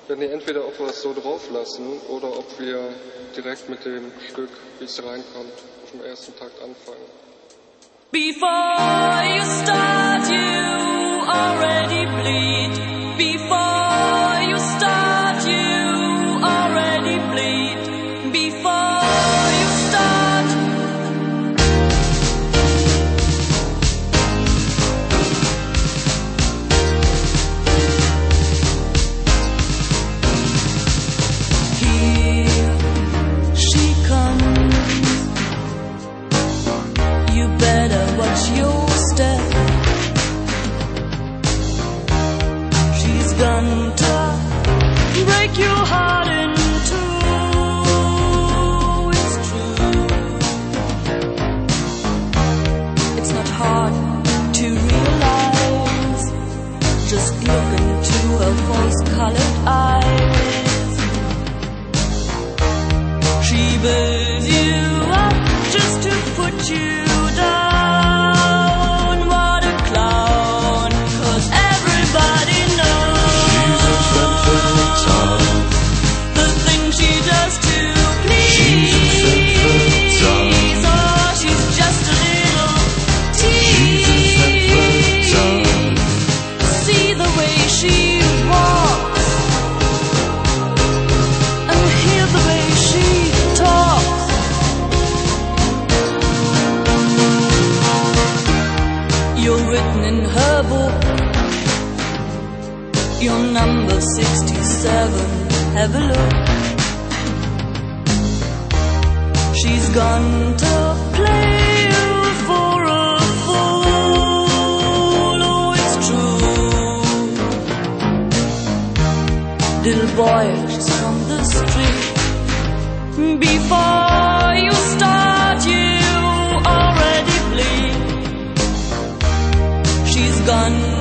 werden wir entweder ob wir das so drauf lassen oder ob wir direkt mit dem Stück, wie es reinkommt, auf dem ersten Takt anfangen. Before you start, you already bleed. Before you start, you already bleed. Before you start. Here she comes. You better watch your step. She's gone to break your heart in two. It's true. It's not hard to realize. Just look into her rose-colored eyes. She builds you up just to put you down. What a clown, 'cause everybody knows she's a femme fatale. the thing she does to please. She's a femme fatale. Oh, she's just a little tease. She's a femme fatale. See the way she walks and hear the way she talks. You're written in her book. You're number 67. Have a look. She's gone to play you for a fool. Oh, it's true. Little boy, she's from the street. Before you start, you already bleed. She's gone